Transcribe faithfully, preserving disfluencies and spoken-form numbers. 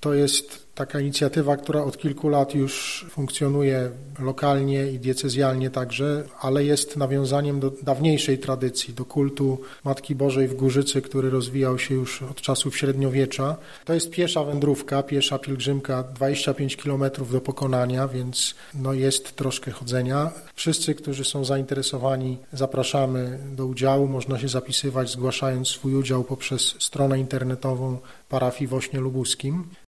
To jest taka inicjatywa, która od kilku lat już funkcjonuje lokalnie i diecezjalnie także, ale jest nawiązaniem do dawniejszej tradycji, do kultu Matki Bożej w Górzycy, który rozwijał się już od czasów średniowiecza. To jest piesza wędrówka, piesza pielgrzymka, dwadzieścia pięć kilometrów do pokonania, więc no jest troszkę chodzenia. Wszyscy, którzy są zainteresowani, zapraszamy do udziału. Można się zapisywać, zgłaszając swój udział poprzez stronę internetową parafii w Ośnie Lubuskim.